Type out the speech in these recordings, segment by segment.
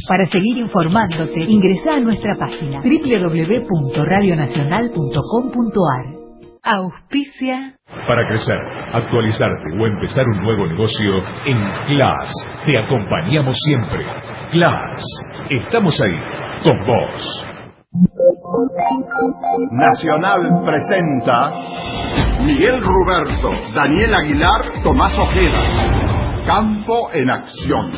Para seguir informándote, ingresá a nuestra página www.radionacional.com.ar. Auspicia. Para crecer, actualizarte o empezar un nuevo negocio, en Class te acompañamos siempre. Class, estamos ahí, con vos. Nacional presenta Miguel Ruberto, Daniel Aguilar, Tomás Ojeda. Campo en Acción.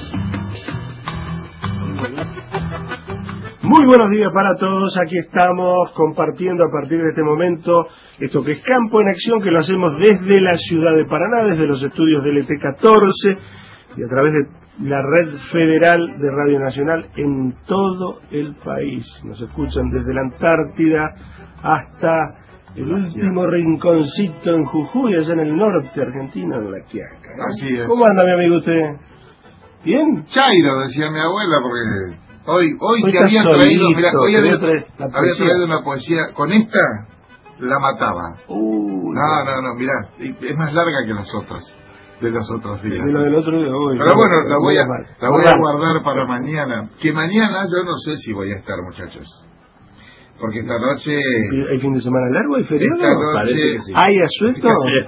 Muy buenos días para todos, aquí estamos compartiendo a partir de este momento esto que es Campo en Acción, que lo hacemos desde la ciudad de Paraná, desde los estudios del ET14 y a través de la red federal de Radio Nacional en todo el país. Nos escuchan desde la Antártida hasta el último rinconcito en Jujuy, allá en el norte argentino, en La Quiaca, ¿no? Así es. ¿Cómo anda, mi amigo, usted? ¿Bien? Chairo, decía mi abuela, porque hoy que había solito, traído, mirá, hoy había poesía. traído una poesía, con esta la mataba. No, mirá, es más larga que las otras, de los otros días. De lo del otro día, pero bueno, la voy a guardar para mañana, que mañana yo no sé si voy a estar, muchachos. Porque esta noche... ¿Hay fin de semana largo? ¿Hay feriado? Esta noche... Sí. ¿Hay asueto?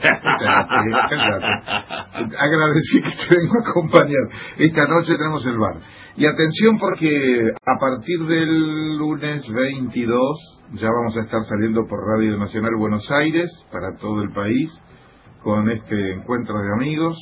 Agradecí que te vengo a acompañar. Esta noche tenemos el bar. Y atención, porque a partir del lunes 22 ya vamos a estar saliendo por Radio Nacional Buenos Aires para todo el país con este encuentro de amigos.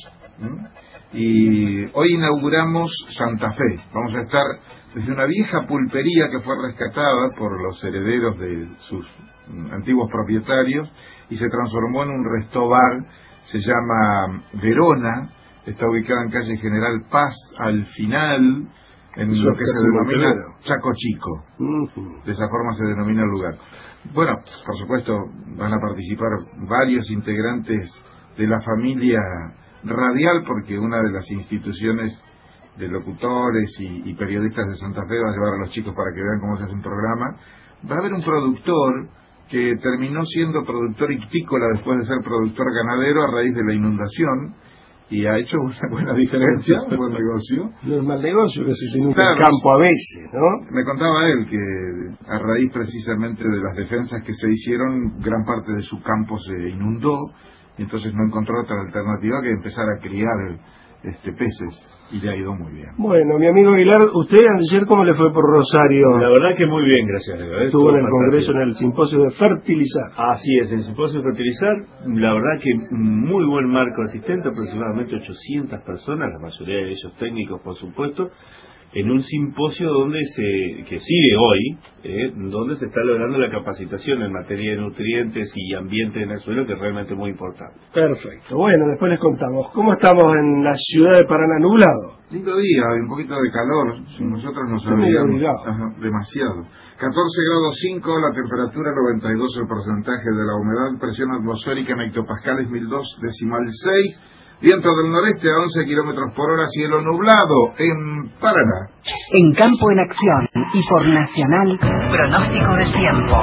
Y hoy inauguramos Santa Fe. Vamos a estar desde una vieja pulpería que fue rescatada por los herederos de sus antiguos propietarios y se transformó en un resto-bar. Se llama Verona, está ubicada en calle General Paz, al final, en lo que se denomina Chaco Chico. De esa forma se denomina el lugar. Bueno, por supuesto van a participar varios integrantes de la familia radial, porque una de las instituciones de locutores y periodistas de Santa Fe va a llevar a los chicos para que vean cómo se hace un programa. Va a haber un productor que terminó siendo productor ictícola después de ser productor ganadero a raíz de la inundación y ha hecho una buena diferencia, un buen negocio. No es mal negocio que se tiene un campo a veces, ¿no? Me contaba él que a raíz precisamente de las defensas que se hicieron, gran parte de su campo se inundó y entonces no encontró otra alternativa que empezar a criar peces, y le ha ido muy bien. Bueno, mi amigo Aguilar, ¿usted ayer cómo le fue por Rosario? La verdad que muy bien, gracias a Dios. Estuvo en el Congreso, en el Simposio de Fertilizar. Así es, en el Simposio de Fertilizar, la verdad que muy buen marco asistente, aproximadamente 800 personas, la mayoría de ellos técnicos, por supuesto, en un simposio que sigue hoy, donde se está logrando la capacitación en materia de nutrientes y ambiente en el suelo, que es realmente muy importante. Perfecto. Bueno, después les contamos. ¿Cómo estamos en la ciudad de Paraná? Nublado. Lindo día, un poquito de calor. Nosotros nos olvidamos. Demasiado. 14 grados 5, la temperatura 92, el porcentaje de la humedad, presión atmosférica en hectopascales 1002,6. Viento del noreste a 11 kilómetros por hora, cielo nublado en Paraná. En Campo en Acción y por Nacional, pronóstico del tiempo.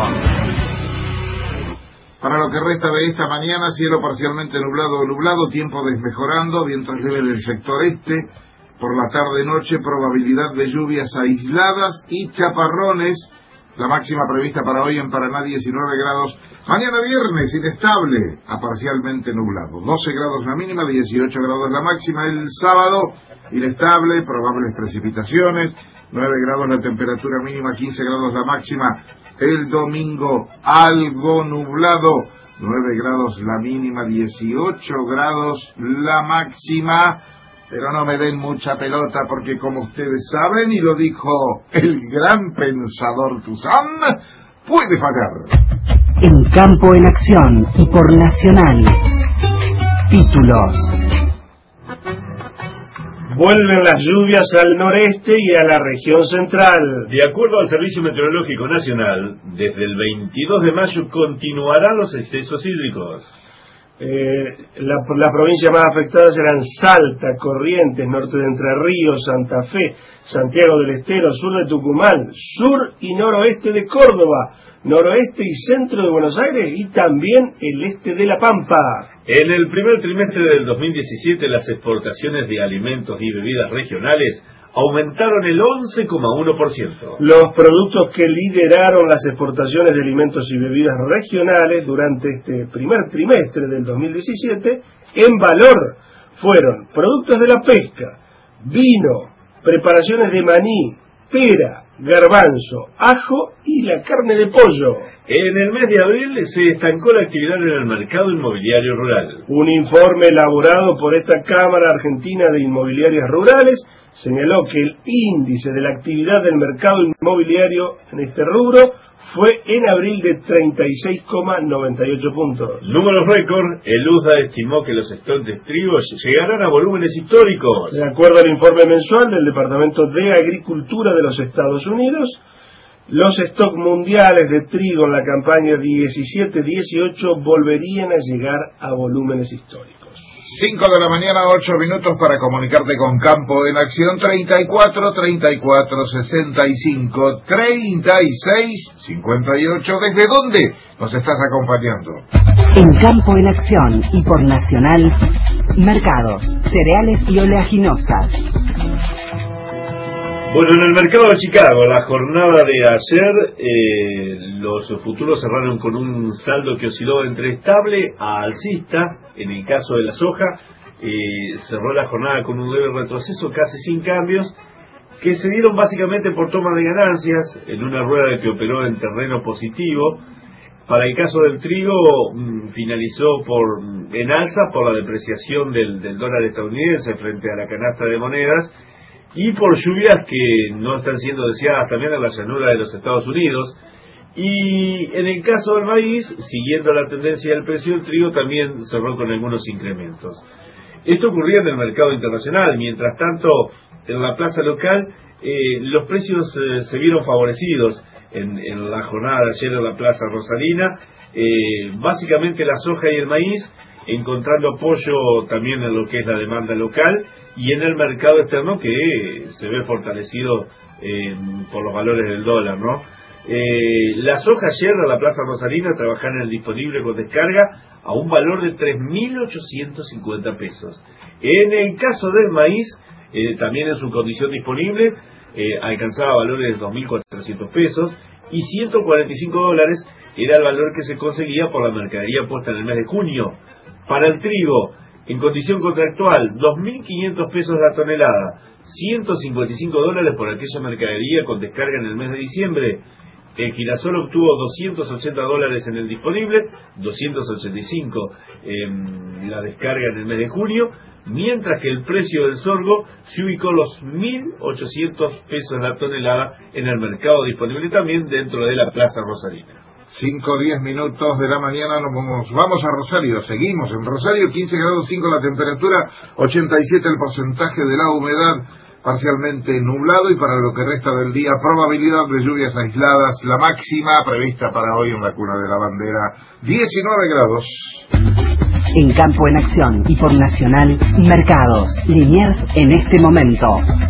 Para lo que resta de esta mañana, cielo parcialmente nublado o nublado, tiempo desmejorando, vientos leves del sector este. Por la tarde-noche, probabilidad de lluvias aisladas y chaparrones. La máxima prevista para hoy en Paraná, 19 grados. Mañana viernes, inestable a parcialmente nublado. 12 grados la mínima, 18 grados la máxima. El sábado, inestable, probables precipitaciones. 9 grados la temperatura mínima, 15 grados la máxima. El domingo, algo nublado. 9 grados la mínima, 18 grados la máxima. Pero no me den mucha pelota porque, como ustedes saben, y lo dijo el gran pensador Toussaint, puede fallar. En Campo en Acción y por Nacional. Títulos. Vuelven las lluvias al noreste y a la región central. De acuerdo al Servicio Meteorológico Nacional, desde el 22 de mayo continuarán los excesos hídricos. Las provincias más afectadas eran Salta, Corrientes, norte de Entre Ríos, Santa Fe, Santiago del Estero, sur de Tucumán, sur y noroeste de Córdoba, noroeste y centro de Buenos Aires y también el este de La Pampa. En el primer trimestre del 2017 las exportaciones de alimentos y bebidas regionales aumentaron el 11,1%. Los productos que lideraron las exportaciones de alimentos y bebidas regionales durante este primer trimestre del 2017, en valor, fueron productos de la pesca, vino, preparaciones de maní, pera, garbanzo, ajo y la carne de pollo. En el mes de abril se estancó la actividad en el mercado inmobiliario rural. Un informe elaborado por esta Cámara Argentina de Inmobiliarias Rurales señaló que el índice de la actividad del mercado inmobiliario en este rubro fue en abril de 36,98 puntos. Números récord, el USDA estimó que los stocks de trigo llegarán a volúmenes históricos. De acuerdo al informe mensual del Departamento de Agricultura de los Estados Unidos, los stocks mundiales de trigo en la campaña 17-18 volverían a llegar a volúmenes históricos. 5 de la mañana, 8 minutos para comunicarte con Campo en Acción. 34 34 65 36 58. ¿Desde dónde nos estás acompañando? En Campo en Acción y por Nacional, mercados, cereales y oleaginosas. Bueno, en el mercado de Chicago, la jornada de ayer, los futuros cerraron con un saldo que osciló entre estable a alcista. En el caso de la soja, cerró la jornada con un leve retroceso, casi sin cambios, que se dieron básicamente por toma de ganancias en una rueda que operó en terreno positivo. Para el caso del trigo, finalizó en alza por la depreciación del dólar estadounidense frente a la canasta de monedas, y por lluvias que no están siendo deseadas también en la llanura de los Estados Unidos. Y en el caso del maíz, siguiendo la tendencia del precio del trigo, también cerró con algunos incrementos. Esto ocurría en el mercado internacional. Mientras tanto, en la plaza local, los precios se vieron favorecidos en la jornada de ayer en la plaza rosarina. Básicamente la soja y el maíz, encontrando apoyo también en lo que es la demanda local y en el mercado externo, que se ve fortalecido por los valores del dólar, ¿no? La soja ayer a la plaza rosarina trabajaba en el disponible con descarga a un valor de 3.850 pesos. En el caso del maíz, también en su condición disponible, alcanzaba valores de 2.400 pesos y $145 era el valor que se conseguía por la mercadería puesta en el mes de junio. Para el trigo, en condición contractual, 2.500 pesos la tonelada, $155 por aquella mercadería con descarga en el mes de diciembre. El girasol obtuvo $280 en el disponible, 285 en la descarga en el mes de junio, mientras que el precio del sorgo se ubicó los 1.800 pesos la tonelada en el mercado disponible también dentro de la plaza rosarina. 5:10 de la mañana, vamos a Rosario, seguimos en Rosario, 15 grados 5 la temperatura, 87 el porcentaje de la humedad, parcialmente nublado, y para lo que resta del día, probabilidad de lluvias aisladas, la máxima prevista para hoy en la Cuna de la Bandera, 19 grados. En Campo en Acción y por Nacional, mercados, Liniers en este momento.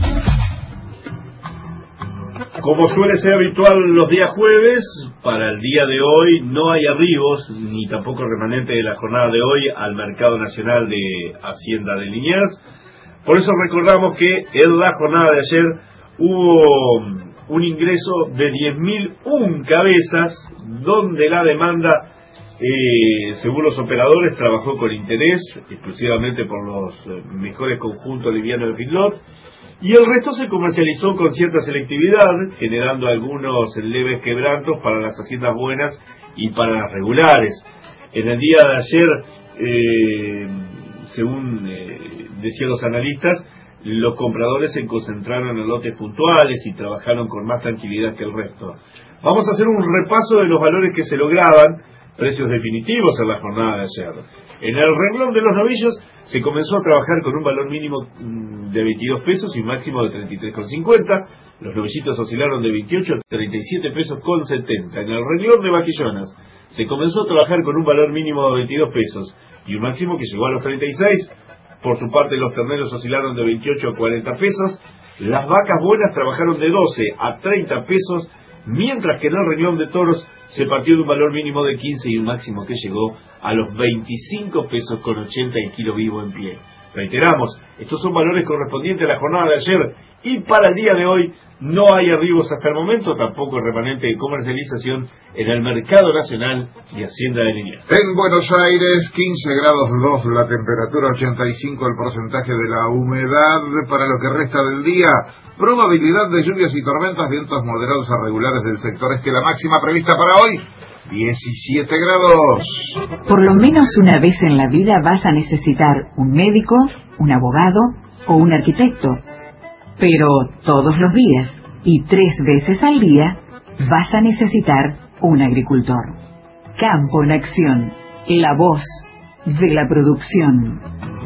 Como suele ser habitual los días jueves, para el día de hoy no hay arribos, ni tampoco remanente de la jornada de hoy al Mercado Nacional de Hacienda de Liniers. Por eso recordamos que en la jornada de ayer hubo un ingreso de 10.001 cabezas, donde la demanda, según los operadores, trabajó con interés, exclusivamente por los mejores conjuntos livianos de feedlot, y el resto se comercializó con cierta selectividad, generando algunos leves quebrantos para las haciendas buenas y para las regulares. En el día de ayer, según decían los analistas, los compradores se concentraron en lotes puntuales y trabajaron con más tranquilidad que el resto. Vamos a hacer un repaso de los valores que se lograban, precios definitivos en la jornada de ayer. En el renglón de los novillos se comenzó a trabajar con un valor mínimo de 22 pesos y un máximo de 33,50. Los novillitos oscilaron de 28 a 37 pesos con 70. En el renglón de vaquillonas se comenzó a trabajar con un valor mínimo de 22 pesos y un máximo que llegó a los 36. Por su parte, los terneros oscilaron de 28 a 40 pesos. Las vacas buenas trabajaron de 12 a 30 pesos, mientras que en el renglón de toros se partió de un valor mínimo de 15 y un máximo que llegó a los 25 pesos con 80 el kilo vivo en pie. Reiteramos, estos son valores correspondientes a la jornada de ayer y para el día de hoy no hay arribos hasta el momento, tampoco el remanente de comercialización en el mercado nacional y Hacienda de Liniers. En Buenos Aires, 15 grados 2 la temperatura, 85 el porcentaje de la humedad para lo que resta del día. Probabilidad de lluvias y tormentas, vientos moderados a regulares del sector. Es que la máxima prevista para hoy, 17 grados. Por lo menos una vez en la vida vas a necesitar un médico, un abogado o un arquitecto. Pero todos los días y 3 veces al día vas a necesitar un agricultor. Campo en Acción, la voz de la producción.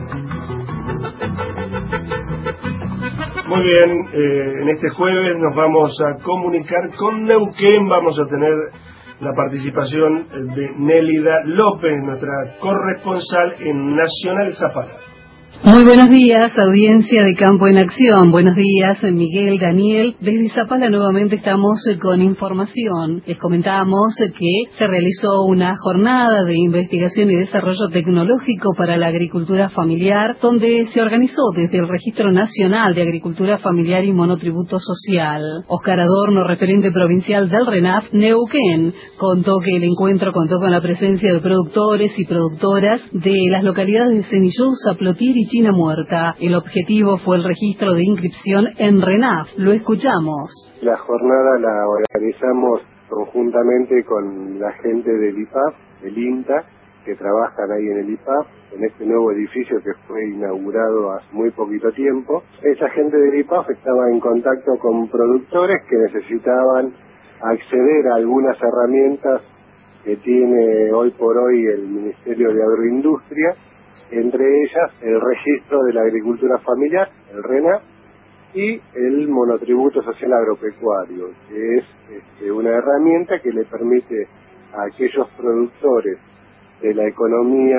Muy bien, en este jueves nos vamos a comunicar con Neuquén. Vamos a tener la participación de Nélida López, nuestra corresponsal en Nacional Zapala. Muy buenos días, audiencia de Campo en Acción. Buenos días, Miguel, Daniel. Desde Zapala nuevamente estamos con información. Les comentamos que se realizó una jornada de investigación y desarrollo tecnológico para la agricultura familiar, donde se organizó desde el Registro Nacional de Agricultura Familiar y Monotributo Social. Oscar Adorno, referente provincial del RENAF Neuquén, contó que el encuentro contó con la presencia de productores y productoras de las localidades de Cenillosa, Plotier y China Muerta. El objetivo fue el registro de inscripción en RENAF. Lo escuchamos. La jornada la organizamos conjuntamente con la gente del IPAF, del INTA, que trabajan ahí en el IPAF, en este nuevo edificio que fue inaugurado hace muy poquito tiempo. Esa gente del IPAF estaba en contacto con productores que necesitaban acceder a algunas herramientas que tiene hoy por hoy el Ministerio de Agroindustria, entre ellas el registro de la agricultura familiar, el RENAF, y el monotributo social agropecuario, que es una herramienta que le permite a aquellos productores de la economía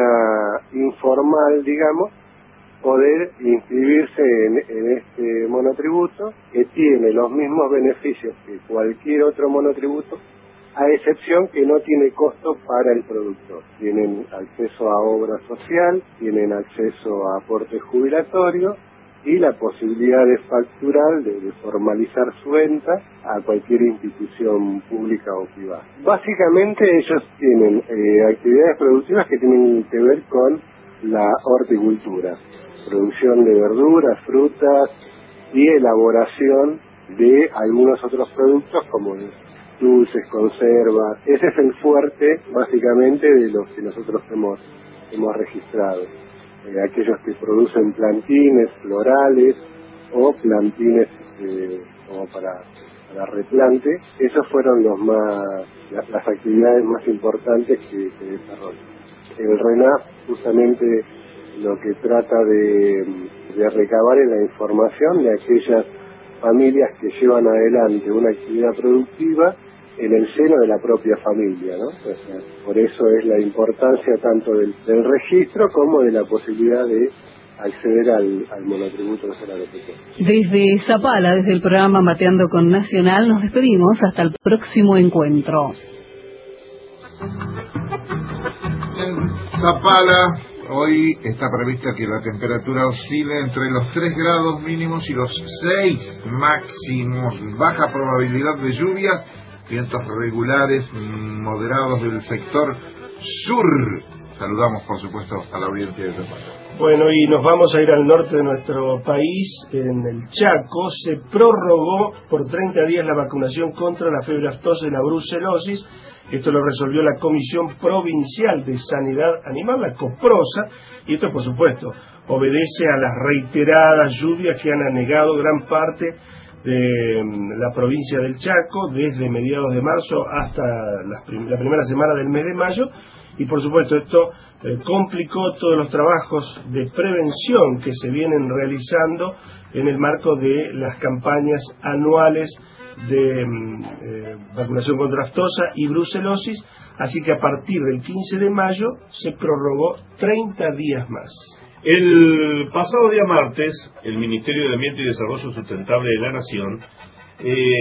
informal, digamos, poder inscribirse en este monotributo, que tiene los mismos beneficios que cualquier otro monotributo, a excepción que no tiene costo para el productor. Tienen acceso a obra social, tienen acceso a aporte jubilatorio y la posibilidad de facturar, de formalizar su venta a cualquier institución pública o privada. Básicamente ellos tienen actividades productivas que tienen que ver con la horticultura, producción de verduras, frutas y elaboración de algunos otros productos como dulces, conservas. Ese es el fuerte, básicamente, de los que nosotros hemos registrado. Aquellos que producen plantines florales o plantines como para replante, esos fueron las actividades más importantes que desarrollan. El RENAF justamente lo que trata de recabar es la información de aquellas familias que llevan adelante una actividad productiva en el seno de la propia familia, ¿no? O sea, por eso es la importancia tanto del registro como de la posibilidad de acceder al monotributo social agropecuario. Desde Zapala, desde el programa Mateando con Nacional, nos despedimos hasta el próximo encuentro. En Zapala, hoy está prevista que la temperatura oscile entre los 3 grados mínimos y los 6 máximos. Baja probabilidad de lluvias, vientos regulares moderados del sector sur. Saludamos, por supuesto, a la audiencia de Zapala. Bueno, y nos vamos a ir al norte de nuestro país, en el Chaco. Se prorrogó por 30 días la vacunación contra la fiebre aftosa y la brucelosis. Esto lo resolvió la Comisión Provincial de Sanidad Animal, la COPROSA, y esto, por supuesto, obedece a las reiteradas lluvias que han anegado gran parte de la provincia del Chaco desde mediados de marzo hasta la primera semana del mes de mayo, y por supuesto esto complicó todos los trabajos de prevención que se vienen realizando en el marco de las campañas anuales de vacunación contra aftosa y brucelosis, así que a partir del 15 de mayo se prorrogó 30 días más. El pasado día martes, el Ministerio de Ambiente y Desarrollo Sustentable de la Nación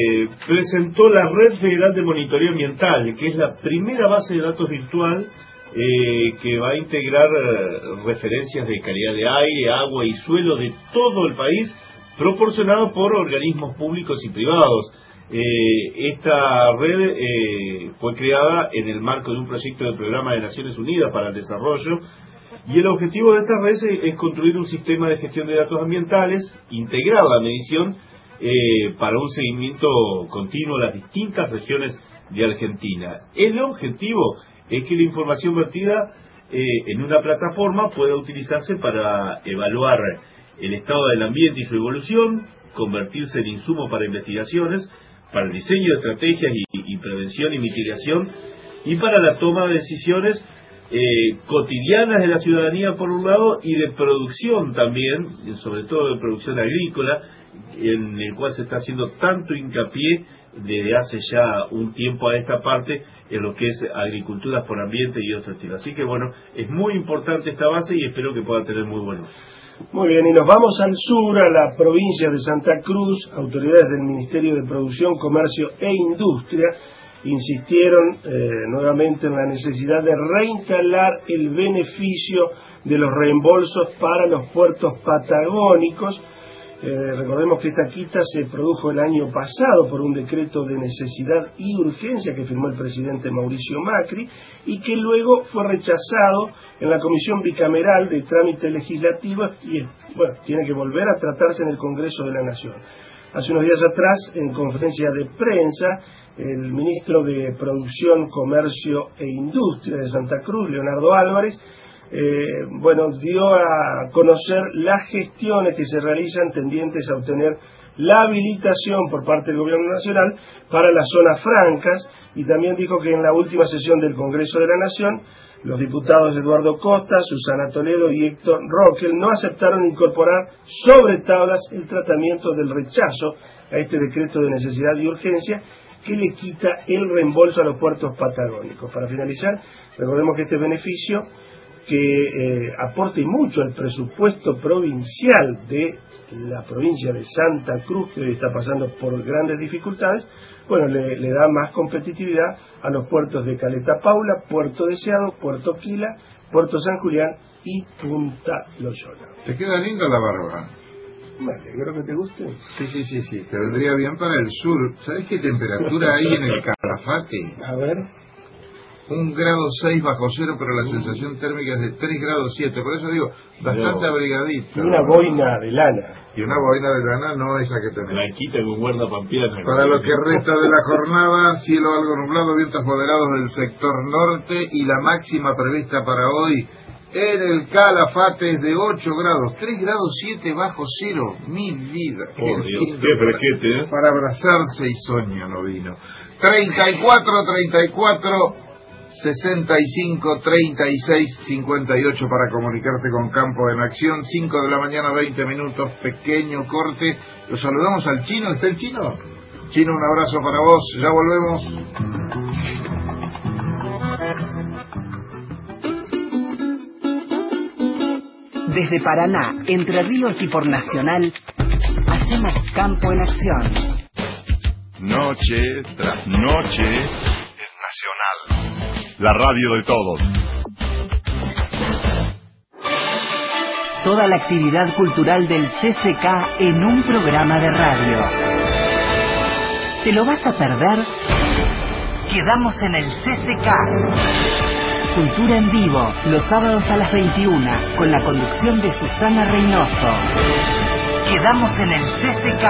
presentó la Red Federal de Monitoreo Ambiental, que es la primera base de datos virtual que va a integrar referencias de calidad de aire, agua y suelo de todo el país, proporcionado por organismos públicos y privados. Esta red fue creada en el marco de un proyecto del Programa de Naciones Unidas para el Desarrollo, y el objetivo de esta red es construir un sistema de gestión de datos ambientales, integrar la medición para un seguimiento continuo a las distintas regiones de Argentina. El objetivo es que la información vertida en una plataforma pueda utilizarse para evaluar el estado del ambiente y su evolución, convertirse en insumo para investigaciones, para el diseño de estrategias y prevención y mitigación, y para la toma de decisiones cotidianas de la ciudadanía por un lado, y de producción también, sobre todo de producción agrícola, en el cual se está haciendo tanto hincapié desde hace ya un tiempo a esta parte en lo que es agricultura por ambiente y otro estilo. Así que bueno, es muy importante esta base y espero que pueda tener muy buenos. Muy bien, y nos vamos al sur, a la provincia de Santa Cruz. Autoridades del Ministerio de Producción, Comercio e Industria insistieron nuevamente en la necesidad de reinstalar el beneficio de los reembolsos para los puertos patagónicos. Recordemos que esta quita se produjo el año pasado por un decreto de necesidad y urgencia que firmó el presidente Mauricio Macri, y que luego fue rechazado en la Comisión Bicameral de Trámite Legislativo y bueno, tiene que volver a tratarse en el Congreso de la Nación. Hace unos días atrás, en conferencia de prensa, el ministro de Producción, Comercio e Industria de Santa Cruz, Leonardo Álvarez, dio a conocer las gestiones que se realizan tendientes a obtener la habilitación por parte del Gobierno Nacional para las zonas francas, y también dijo que en la última sesión del Congreso de la Nación, los diputados Eduardo Costa, Susana Toledo y Héctor Roquel no aceptaron incorporar sobre tablas el tratamiento del rechazo a este decreto de necesidad y urgencia que le quita el reembolso a los puertos patagónicos. Para finalizar, recordemos que este beneficio, que aporte mucho al presupuesto provincial de la provincia de Santa Cruz, que hoy está pasando por grandes dificultades, bueno, le da más competitividad a los puertos de Caleta Paula, Puerto Deseado, Puerto Quila, Puerto San Julián y Punta Loyola. Te queda linda la barba. Me alegro que te guste. Sí, te vendría bien para el sur. ¿Sabes qué temperatura hay en el Calafate? A ver. 1,6 grados bajo cero, pero la sensación térmica es de 3,7 grados. Por eso digo, bastante abrigadito. Y una boina de lana. Y una boina de lana, no esa que tenemos. Blanquita con guardapampiana. Para lo que resta de la jornada, cielo algo nublado, vientos moderados del sector norte, y la máxima prevista para hoy en el Calafate es de 8 grados, 3,7 grados bajo cero. Mi vida. Por Dios, qué fresquete, ¿eh? Para abrazarse y sueño no vino. 34 65 36 58 para comunicarte con Campo en Acción. 5 de la mañana, 20 minutos, pequeño corte. Los saludamos al Chino. ¿Está el Chino? Chino, un abrazo para vos. Ya volvemos. Desde Paraná, Entre Ríos y por Nacional, hacemos Campo en Acción. Noche tras noche es Nacional, la radio de todos. Toda la actividad cultural del CCK en un programa de radio. ¿Te lo vas a perder? Quedamos en el CCK. Cultura en vivo, los sábados a las 21, con la conducción de Susana Reynoso. Quedamos en el CCK.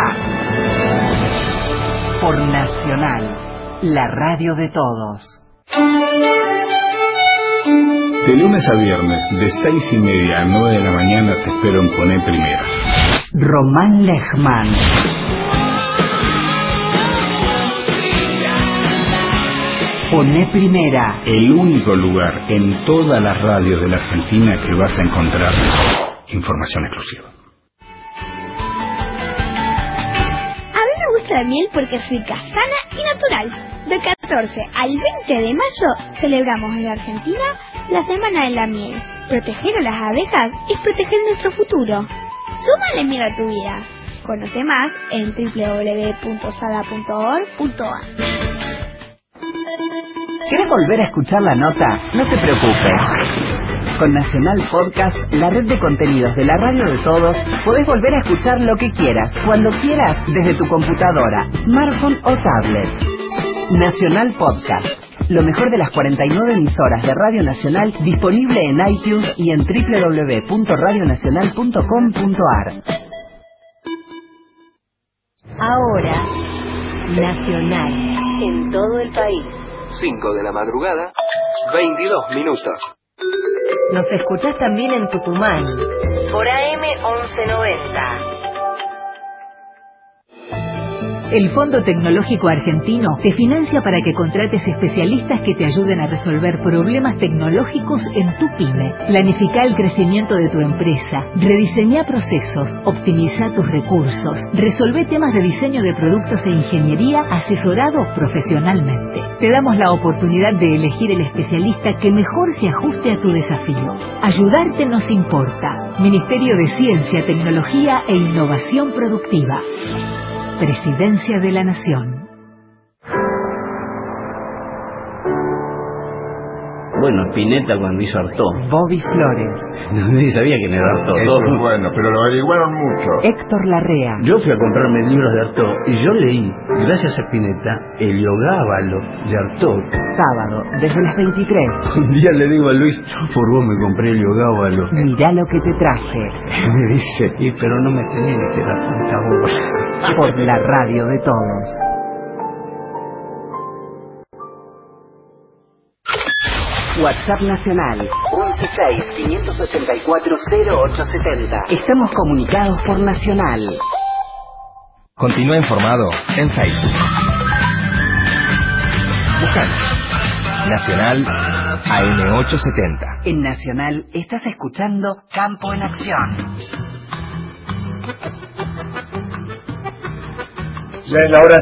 Por Nacional, la radio de todos. De lunes a viernes, de 6:30 a 9 de la mañana, te espero en Poné Primera. Román Lechman. Poné Primera. El único lugar en todas las radios de la Argentina que vas a encontrar información exclusiva. A mí me gusta la miel porque es rica, sana y natural. Del 14 al 20 de mayo celebramos en la Argentina la Semana de la Miel. Proteger a las abejas es proteger nuestro futuro. Súmale miel a tu vida. Conoce más en www.sada.org.ar. ¿Querés volver a escuchar la nota? No te preocupes. Con Nacional Podcast, la red de contenidos de la radio de todos, podés volver a escuchar lo que quieras, cuando quieras, desde tu computadora, smartphone o tablet. Nacional Podcast, lo mejor de las 49 emisoras de Radio Nacional, disponible en iTunes y en www.radionacional.com.ar. Ahora, Nacional, en todo el país. 5 de la madrugada, 22 minutos. Nos escuchás también en Tucumán, por AM 1190. El Fondo Tecnológico Argentino te financia para que contrates especialistas que te ayuden a resolver problemas tecnológicos en tu pyme. Planifica el crecimiento de tu empresa, rediseña procesos, optimiza tus recursos, resolve temas de diseño de productos e ingeniería asesorado profesionalmente. Te damos la oportunidad de elegir el especialista que mejor se ajuste a tu desafío. Ayudarte nos importa. Ministerio de Ciencia, Tecnología e Innovación Productiva. Presidencia de la Nación. Bueno, Spinetta cuando hizo Artaud. Bobby Flores. Nadie sabía quién era Artaud. Eso es bueno, pero lo averiguaron mucho. Héctor Larrea. Yo fui a comprarme libros de Artaud y yo leí, gracias a Spinetta, Heliogábalo de Artaud. Sábado, desde las 23. Un día le digo a Luis, yo por vos me compré Heliogábalo. Mirá lo que te traje. Me dice, pero no me tenés que dar tanta bola. Por la radio de todos. WhatsApp Nacional 116-584-0870. Estamos comunicados por Nacional. Continúa informado en Facebook. Buscanos. Nacional AM870. En Nacional estás escuchando Campo en Acción. Ya es la hora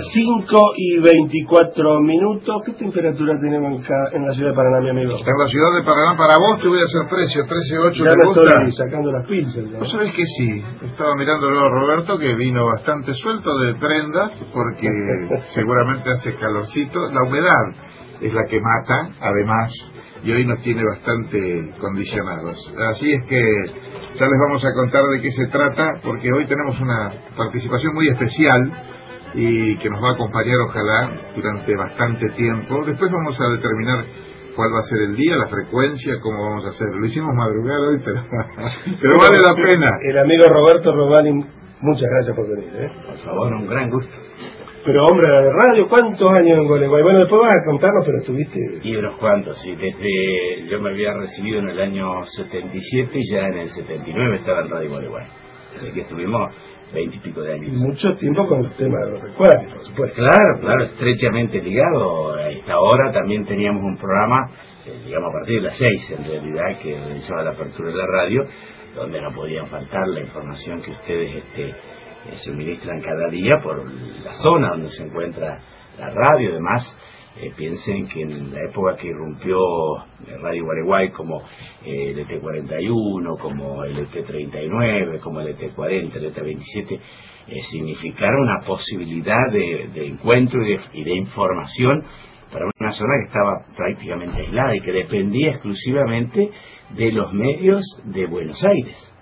5:24. ¿Qué temperatura tenemos acá en la ciudad de Paraná, mi amigo? En la ciudad de Paraná, para vos te voy a hacer precio, 13.8. Ya me estoy sacando las pinzas, ¿no? ¿Sabés que sí? Estaba mirándolo a Roberto, que vino bastante suelto de prendas, porque seguramente hace calorcito. La humedad es la que mata, además, y hoy nos tiene bastante condicionados. Así es que ya les vamos a contar de qué se trata, porque hoy tenemos una participación muy especial y que nos va a acompañar, ojalá, durante bastante tiempo. Después vamos a determinar cuál va a ser el día, la frecuencia, cómo vamos a hacer. Lo hicimos madrugar hoy, pero vale la pena. El amigo Roberto Romani, muchas gracias por venir, ¿eh? Por favor, un gran gusto. Pero hombre de radio, ¿cuántos años en Gualeguay? Bueno, después vas a contarnos, pero estuviste... Y unos cuantos, sí. Desde yo me había recibido en el año 77 y ya en el 79 estaba en Radio Gualeguay. Así que estuvimos 20 y pico de años. Y mucho tiempo con el tema de los recuerdos, por supuesto. Claro, estrechamente ligado. A esta hora también teníamos un programa, digamos a partir de las 6 en realidad, que realizaba la apertura de la radio, donde no podían faltar la información que ustedes suministran cada día por la zona donde se encuentra la radio. Además, piensen que en la época que irrumpió Radio Gualeguay, como el ET41, como el ET39, como el ET40, el ET27, significaron una posibilidad de encuentro y de información para una zona que estaba prácticamente aislada y que dependía exclusivamente de los medios de Buenos Aires.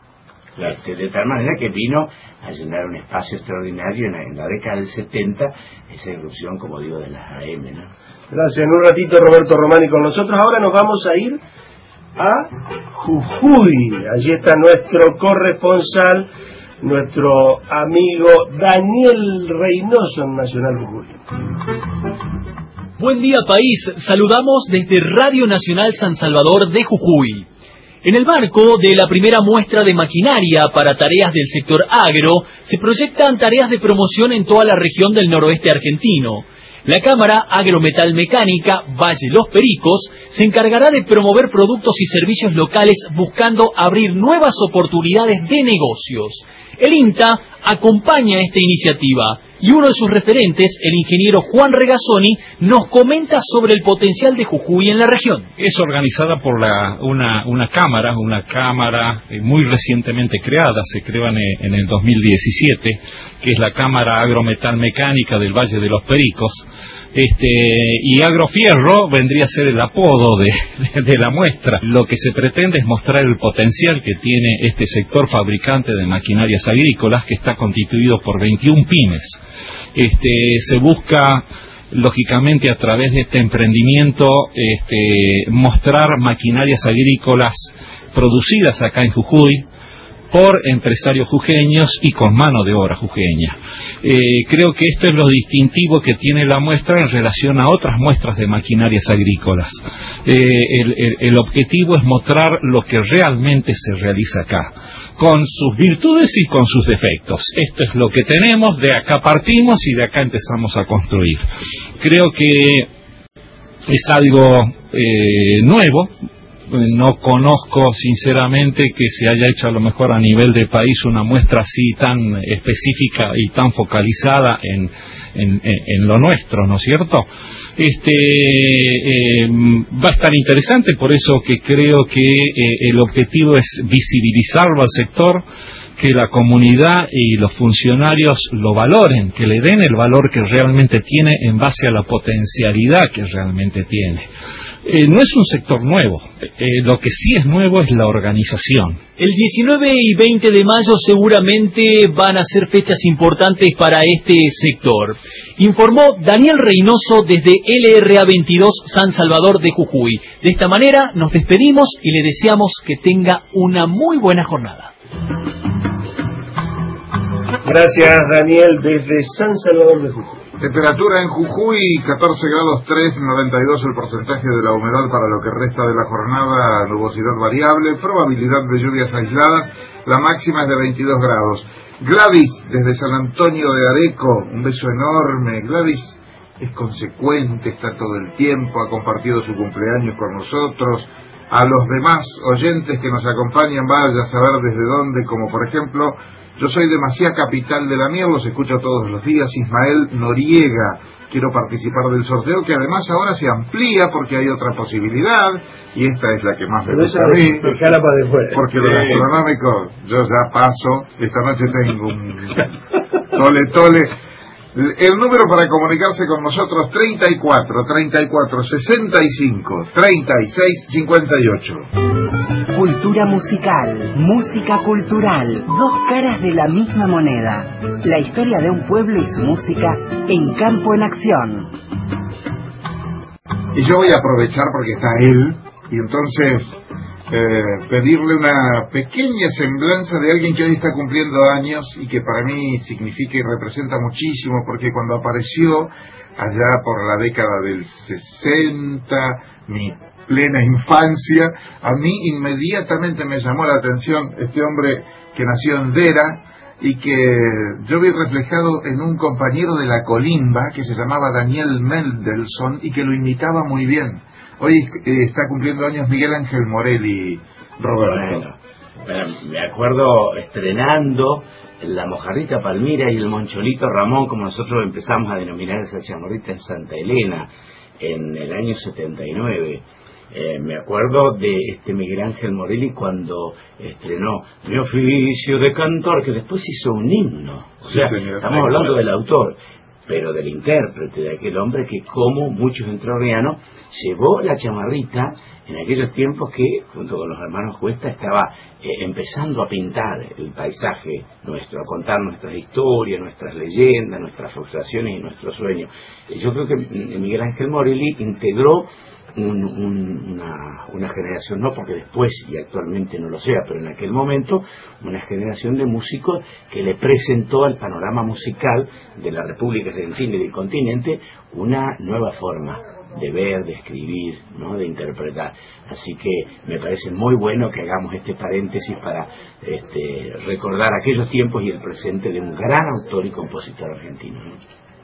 De tal manera que vino a llenar un espacio extraordinario en la década del 70, esa irrupción, como digo, de las AM, ¿no? Gracias. En un ratito Roberto Romani con nosotros. Ahora nos vamos a ir a Jujuy. Allí está nuestro corresponsal, nuestro amigo Daniel Reynoso en Nacional Jujuy. Buen día, país. Saludamos desde Radio Nacional San Salvador de Jujuy. En el marco de la primera muestra de maquinaria para tareas del sector agro, se proyectan tareas de promoción en toda la región del noroeste argentino. La Cámara Agrometalmecánica Valle Los Pericos se encargará de promover productos y servicios locales buscando abrir nuevas oportunidades de negocios. El INTA acompaña esta iniciativa y uno de sus referentes, el ingeniero Juan Regazzoni, nos comenta sobre el potencial de Jujuy en la región. Es organizada por una cámara muy recientemente creada, se creó en el 2017, que es la Cámara Agrometalmecánica del Valle de los Pericos, y Agrofierro vendría a ser el apodo de la muestra. Lo que se pretende es mostrar el potencial que tiene este sector fabricante de maquinarias agrícolas, que está constituido por 21 pymes. Se busca, lógicamente, a través de este emprendimiento, mostrar maquinarias agrícolas producidas acá en Jujuy por empresarios jujeños y con mano de obra jujeña. Creo que esto es lo distintivo que tiene la muestra en relación a otras muestras de maquinarias agrícolas. El objetivo es mostrar lo que realmente se realiza acá, con sus virtudes y con sus defectos. Esto es lo que tenemos, de acá partimos y de acá empezamos a construir. Creo que es algo nuevo. No conozco sinceramente que se haya hecho a lo mejor a nivel de país una muestra así tan específica y tan focalizada en lo nuestro, ¿no es cierto? Va a estar interesante, por eso que creo que el objetivo es visibilizarlo al sector, que la comunidad y los funcionarios lo valoren, que le den el valor que realmente tiene en base a la potencialidad que realmente tiene. No es un sector nuevo, lo que sí es nuevo es la organización. El 19 y 20 de mayo seguramente van a ser fechas importantes para este sector. Informó Daniel Reynoso desde LRA 22 San Salvador de Jujuy. De esta manera nos despedimos y le deseamos que tenga una muy buena jornada. Gracias, Daniel, desde San Salvador de Jujuy. Temperatura en Jujuy, 14 grados 3, 92 el porcentaje de la humedad para lo que resta de la jornada, nubosidad variable, probabilidad de lluvias aisladas, la máxima es de 22 grados. Gladys, desde San Antonio de Areco, un beso enorme. Gladys es consecuente, está todo el tiempo, ha compartido su cumpleaños con nosotros. A los demás oyentes que nos acompañan, vaya a saber desde dónde, como por ejemplo, yo soy de Maciá, capital de la Mier, los escucho todos los días. Ismael Noriega, quiero participar del sorteo, que además ahora se amplía porque hay otra posibilidad, y esta es la que más me gusta a mí, porque lo gastronómico, yo ya paso, esta noche tengo un tole. El número para comunicarse con nosotros, 34 65 36 58. Cultura musical, música cultural, dos caras de la misma moneda. La historia de un pueblo y su música en Campo en Acción. Y yo voy a aprovechar porque está él, y entonces pedirle una pequeña semblanza de alguien que hoy está cumpliendo años y que para mí significa y representa muchísimo, porque cuando apareció allá por la década del 60, mi plena infancia, a mí inmediatamente me llamó la atención este hombre que nació en Vera y que yo vi reflejado en un compañero de la Colimba que se llamaba Daniel Mendelssohn y que lo imitaba muy bien. Hoy está cumpliendo años Miguel Ángel Morelli, Roberto. Bueno, me acuerdo estrenando la mojarrita Palmira y el moncholito Ramón, como nosotros empezamos a denominar esa chamorrita en Santa Elena, en el año 79. Me acuerdo de Miguel Ángel Morelli cuando estrenó Mi oficio de cantor, que después hizo un himno. O sea, sí, estamos hablando del autor, pero del intérprete, de aquel hombre que, como muchos entrerrianos, llevó la chamarrita en aquellos tiempos que, junto con los hermanos Cuesta, estaba empezando a pintar el paisaje nuestro, a contar nuestras historias, nuestras leyendas, nuestras frustraciones y nuestros sueños. Yo creo que Miguel Ángel Morelli integró una generación, no porque después y actualmente no lo sea, pero en aquel momento, una generación de músicos que le presentó al panorama musical de la República Argentina y del continente una nueva forma de ver, de escribir, ¿no?, de interpretar. Así que me parece muy bueno que hagamos este paréntesis para recordar aquellos tiempos y el presente de un gran autor y compositor argentino, ¿no?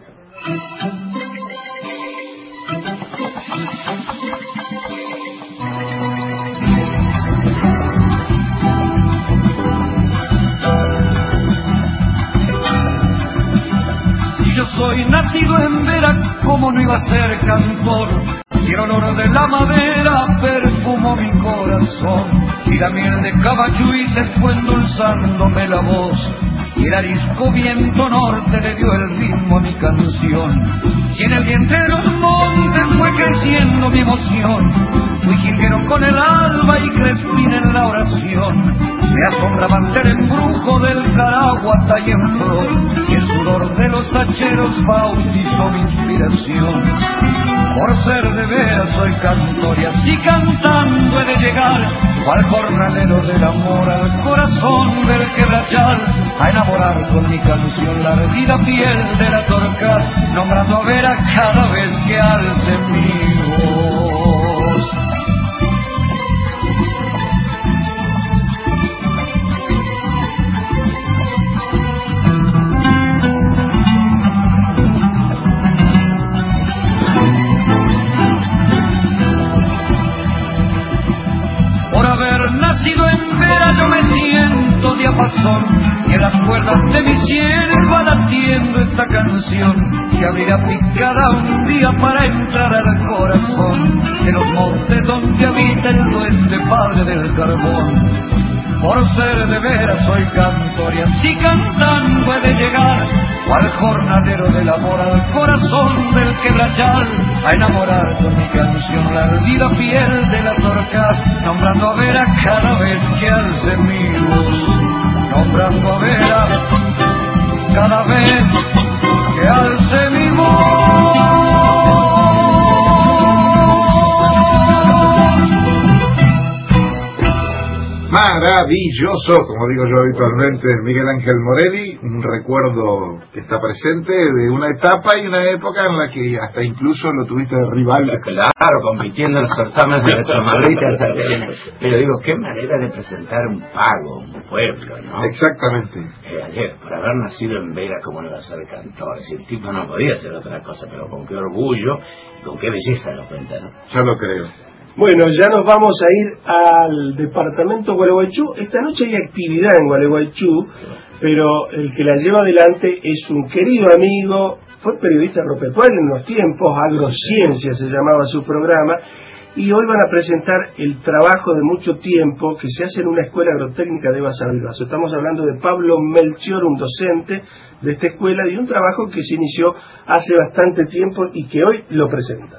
Si yo soy nacido en Vera, ¿cómo no iba a ser cantor? Si el olor de la madera perfumó mi corazón, y la miel de caballo y se fue endulzándome la voz. y el arisco viento norte le dio el ritmo a mi canción. Si en el vientre de los montes fue creciendo mi emoción, fui jilguero con el alba y crespín en la oración. Me asombraba ante el embrujo del Caraguatá y en flor, y el sudor de los hacheros bautizó mi inspiración. Por ser de veras soy cantor y así cantando he de llegar, cual jornalero del amor al corazón del quebrachal, a enamorar con mi canción la ardida piel de la torcaz, nombrando a Vera cada vez que alce mi voz. Por haber nacido en Vera yo me siento diapasón, y en las cuerdas de mi cielo va latiendo esta canción, que abrirá picada un día para entrar al corazón de los montes donde habita el duende padre del carbón. Por ser de veras soy cantor y así cantando he de llegar, cual jornalero del amor al corazón del quebrachal, a enamorar con mi canción la ardida piel de la torcaz, nombrando a Vera cada vez que alce mi voz, nombrando a Vera cada vez que alce mi voz. Maravilloso, como digo yo habitualmente, Miguel Ángel Morelli, un recuerdo que está presente de una etapa y una época en la que hasta incluso lo tuviste de rival. Claro, compitiendo en los certámenes de la chamarrita. Pero digo, qué manera de presentar un pago, un pueblo, ¿no? Exactamente. Ayer, por haber nacido en Vera, ¿cómo no iba a ser cantor? Si el tipo no podía hacer otra cosa, pero con qué orgullo y con qué belleza lo cuenta, ¿no? Ya lo creo. Bueno, ya nos vamos a ir al departamento Gualeguaychú. Esta noche hay actividad en Gualeguaychú, pero el que la lleva adelante es un querido amigo, fue periodista agropecuario en los tiempos, Agrociencia se llamaba su programa, y hoy van a presentar el trabajo de mucho tiempo que se hace en una escuela agrotécnica de Basavilbaso. Estamos hablando de Pablo Melchior, un docente de esta escuela, y un trabajo que se inició hace bastante tiempo y que hoy lo presenta.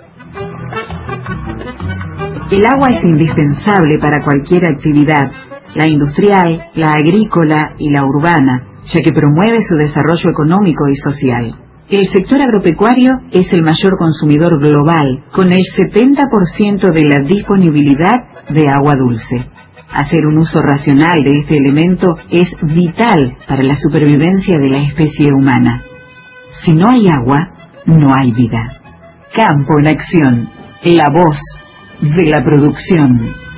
El agua es indispensable para cualquier actividad, la industrial, la agrícola y la urbana, ya que promueve su desarrollo económico y social. El sector agropecuario es el mayor consumidor global, con el 70% de la disponibilidad de agua dulce. Hacer un uso racional de este elemento es vital para la supervivencia de la especie humana. Si no hay agua, no hay vida. Campo en Acción, la voz de la producción.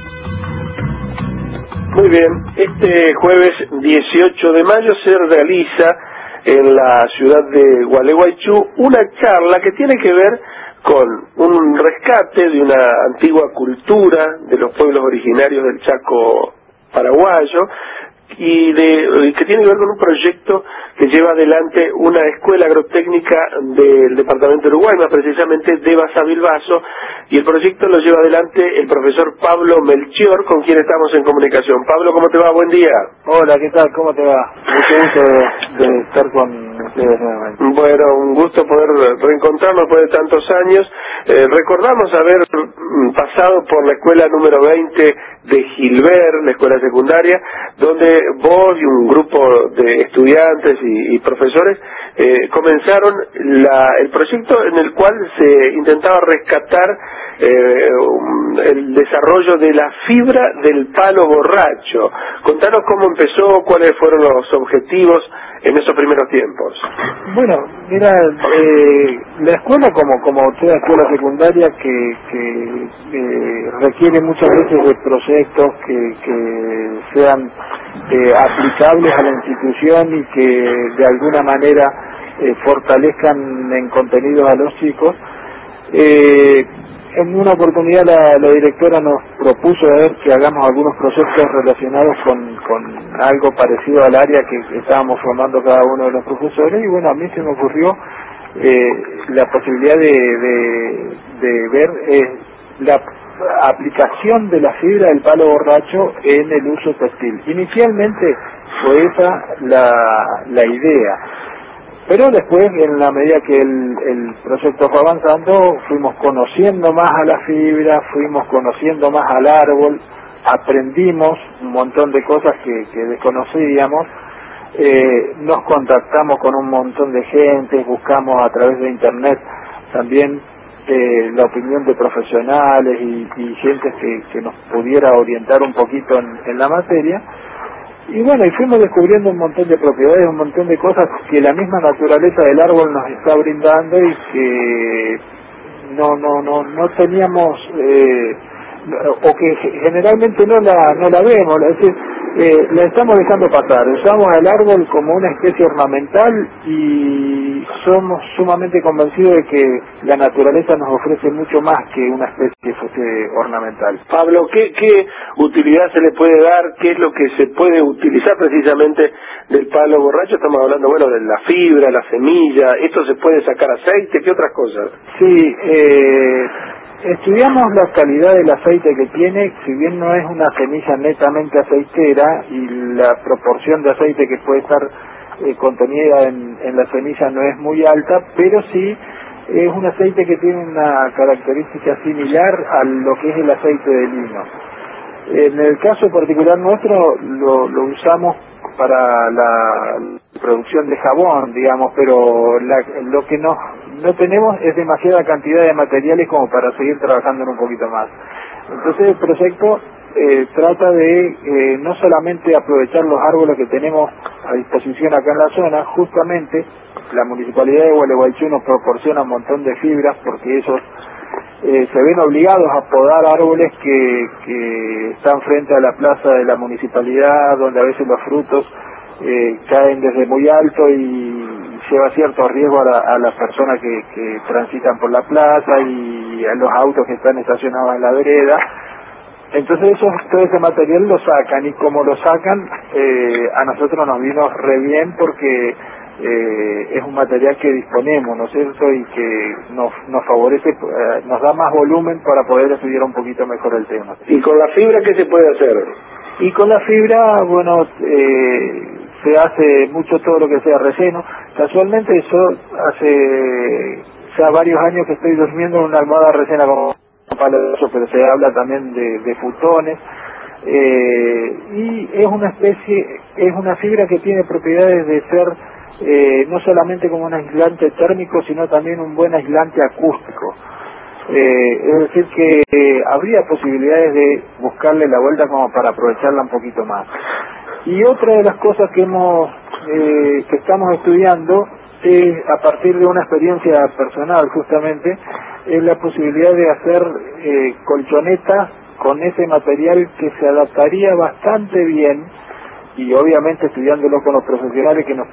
Muy bien, este jueves 18 de mayo se realiza en la ciudad de Gualeguaychú una charla que tiene que ver con un rescate de una antigua cultura de los pueblos originarios del Chaco paraguayo y que tiene que ver con un proyecto que lleva adelante una escuela agrotécnica del departamento de Uruguay, más precisamente de Basavilbaso, y el proyecto lo lleva adelante el profesor Pablo Melchior, con quien estamos en comunicación. Pablo, ¿cómo te va? Buen día. Hola, ¿qué tal? ¿Cómo te va? Mucho gusto de estar con ustedes nuevamente. Bueno, un gusto poder reencontrarnos después de tantos años. Recordamos haber pasado por la escuela número 20 de Gilbert, la escuela secundaria, donde vos y un grupo de estudiantes y profesores comenzaron el proyecto en el cual se intentaba rescatar el desarrollo de la fibra del palo borracho. Contanos cómo empezó, cuáles fueron los objetivos en esos primeros tiempos. Bueno, mira, la escuela como toda escuela secundaria que requiere muchas veces de proyectos que sean aplicables a la institución y que de alguna manera fortalezcan en contenidos a los chicos. En una oportunidad la directora nos propuso que hagamos algunos proyectos relacionados con algo parecido al área que estábamos formando cada uno de los profesores, y bueno, a mí se me ocurrió la posibilidad de ver la aplicación de la fibra del palo borracho en el uso textil. Inicialmente fue esa la idea. Pero después, en la medida que el proyecto fue avanzando, fuimos conociendo más a la fibra, fuimos conociendo más al árbol, aprendimos un montón de cosas que desconocíamos, nos contactamos con un montón de gente, buscamos a través de internet también la opinión de profesionales y gente que nos pudiera orientar un poquito en la materia. Y bueno, y fuimos descubriendo un montón de propiedades, un montón de cosas que la misma naturaleza del árbol nos está brindando y que no teníamos, o que generalmente no la vemos, es decir, la estamos dejando pasar. Usamos el árbol como una especie ornamental y somos sumamente convencidos de que la naturaleza nos ofrece mucho más que una especie ornamental. Pablo, ¿qué utilidad se le puede dar? ¿Qué es lo que se puede utilizar precisamente del palo borracho? Estamos hablando, bueno, de la fibra, la semilla. ¿Esto se puede sacar aceite? ¿Qué otras cosas? Sí, estudiamos la calidad del aceite que tiene, si bien no es una semilla netamente aceitera y la proporción de aceite que puede estar contenida en la semilla no es muy alta, pero sí es un aceite que tiene una característica similar a lo que es el aceite de lino. En el caso particular nuestro lo usamos para la producción de jabón, digamos, pero lo que no tenemos es demasiada cantidad de materiales como para seguir trabajando en un poquito más. Entonces el proyecto trata de no solamente aprovechar los árboles que tenemos a disposición acá en la zona, justamente la Municipalidad de Gualeguaychú nos proporciona un montón de fibras porque ellos se ven obligados a podar árboles que están frente a la plaza de la municipalidad, donde a veces los frutos caen desde muy alto y lleva cierto riesgo a las personas que transitan por la plaza y a los autos que están estacionados en la vereda. Entonces todo ese material lo sacan, y como lo sacan, a nosotros nos vino re bien porque es un material que disponemos, ¿no es cierto? Y que nos favorece, nos da más volumen para poder estudiar un poquito mejor el tema. ¿Y con la fibra qué se puede hacer? Y con la fibra, bueno, se hace mucho todo lo que sea relleno. Casualmente yo hace ya varios años que estoy durmiendo en una almohada rellena con palo de oso, pero se habla también de futones. Y es una fibra que tiene propiedades de ser no solamente como un aislante térmico, sino también un buen aislante acústico. Es decir que habría posibilidades de buscarle la vuelta como para aprovecharla un poquito más. Y otra de las cosas que estamos estudiando es, a partir de una experiencia personal justamente, es la posibilidad de hacer colchonetas con ese material que se adaptaría bastante bien, y obviamente estudiándolo con los profesionales que nos